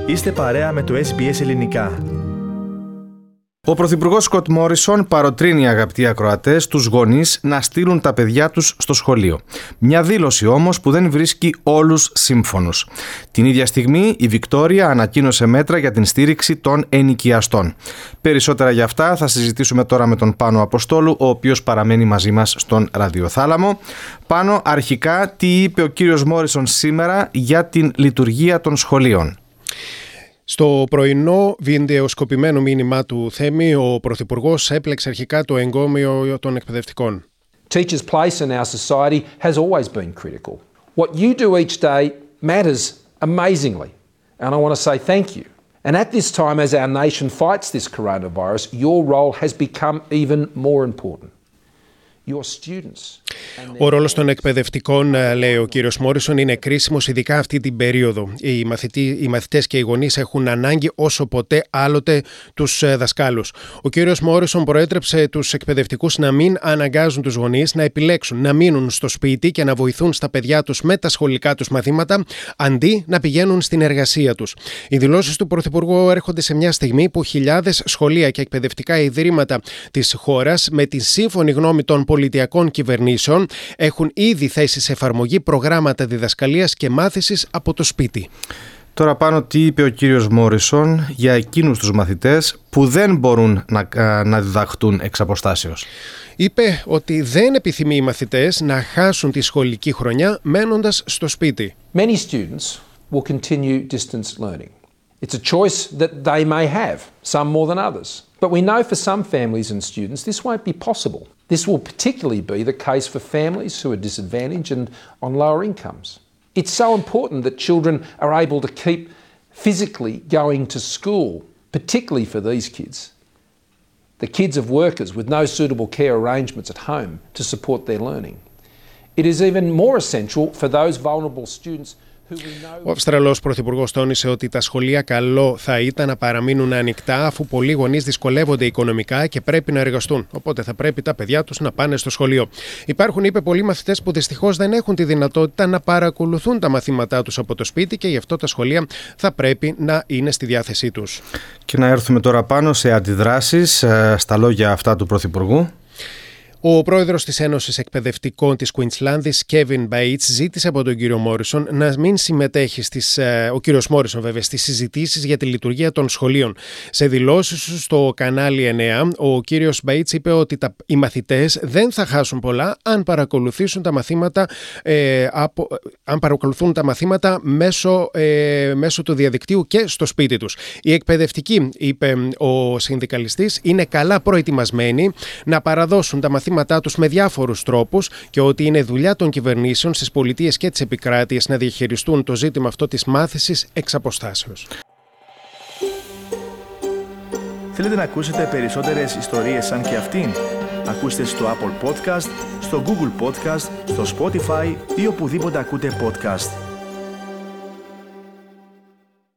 Είστε παρέα με το SBS Ελληνικά. Ο Πρωθυπουργός Σκοτ Μόρισον παροτρύνει, αγαπητοί ακροατές, τους γονείς να στείλουν τα παιδιά τους στο σχολείο. Μια δήλωση όμως που δεν βρίσκει όλους σύμφωνους. Την ίδια στιγμή η Βικτόρια ανακοίνωσε μέτρα για την στήριξη των ενοικιαστών. Περισσότερα για αυτά θα συζητήσουμε τώρα με τον Πάνο Αποστόλου, ο οποίος παραμένει μαζί μας στον ραδιοθάλαμο. Πάνο, αρχικά τι είπε ο κύριος Μόρισον σήμερα για την λειτουργία των σχολείων? Στο πρωινό βιντεοσκοπημένο μήνυμά του Θέμη, ο Πρωθυπουργός έπλεξε αρχικά το εγκόμιο των εκπαιδευτικών. Teachers' place in our society has always been critical. What you do each day matters amazingly, and I want to say thank you. And at this time, as our nation fights this coronavirus, your role has become even more important. Ο ρόλος των εκπαιδευτικών, λέει ο κύριος Μόρισον, είναι κρίσιμος, ειδικά αυτή την περίοδο. Οι μαθητές και οι γονείς έχουν ανάγκη όσο ποτέ άλλοτε τους δασκάλους. Ο κύριος Μόρισον προέτρεψε τους εκπαιδευτικούς να μην αναγκάζουν τους γονείς να επιλέξουν να μείνουν στο σπίτι και να βοηθούν στα παιδιά τους με τα σχολικά τους μαθήματα, αντί να πηγαίνουν στην εργασία τους. Οι δηλώσεις του Πρωθυπουργού έρχονται σε μια στιγμή που χιλιάδες σχολεία και εκπαιδευτικά ιδρύματα της χώρας, με τη σύμφωνη γνώμη των πολιτιακών κυβερνήσεων, έχουν ήδη θέσει σε εφαρμογή προγράμματα διδασκαλίας και μάθησης από το σπίτι. Τώρα πάνω τι είπε ο κύριος Μόρισον για εκείνους τους μαθητές που δεν μπορούν να διδαχτούν εξ αποστάσεως? Είπε ότι δεν επιθυμεί οι μαθητές να χάσουν τη σχολική χρονιά μένοντας στο σπίτι. Many students will continue distance learning. It's a choice that they may have, some more than others. But we know for some families and students this won't be possible. This will particularly be the case for families who are disadvantaged and on lower incomes. It's so important that children are able to keep physically going to school, particularly for these kids. The kids of workers with no suitable care arrangements at home to support their learning. It is even more essential for those vulnerable students. Ο Αυστραλός Πρωθυπουργός τόνισε ότι τα σχολεία καλό θα ήταν να παραμείνουν ανοιχτά, αφού πολλοί γονείς δυσκολεύονται οικονομικά και πρέπει να εργαστούν. Οπότε θα πρέπει τα παιδιά τους να πάνε στο σχολείο. Υπάρχουν, είπε, πολλοί μαθητές που δυστυχώς δεν έχουν τη δυνατότητα να παρακολουθούν τα μαθήματά τους από το σπίτι και γι' αυτό τα σχολεία θα πρέπει να είναι στη διάθεσή τους. Και να έρθουμε τώρα πάνω σε αντιδράσεις στα λόγια αυτά του Πρωθυπουργού. Ο πρόεδρος της Ένωσης Εκπαιδευτικών της Κουινσλάνδης, Kevin Bates, ζήτησε από τον κύριο Μόρισον να μην συμμετέχει ο κύριος Μόρισον βέβαια, στις συζητήσεις για τη λειτουργία των σχολείων. Σε δηλώσεις του στο κανάλι 9, ο κύριος Bates είπε ότι οι μαθητές δεν θα χάσουν πολλά αν παρακολουθήσουν τα μαθήματα μέσω του διαδικτύου και στο σπίτι τους. Οι εκπαιδευτικοί, είπε ο συνδικαλιστής, είναι καλά προετοιμασμένοι να παραδώσουν τα μαθήματα τους με διάφορους τρόπους και ότι είναι δουλειά των κυβερνήσεων στις πολιτείες και τις επικράτειες να διαχειριστούν το ζήτημα αυτό της μάθησης εξ αποστάσεως. Θέλετε να ακούσετε περισσότερες ιστορίες σαν και αυτήν? Ακούστε στο Apple Podcast, στο Google Podcast, στο Spotify ή οπουδήποτε ακούτε podcast.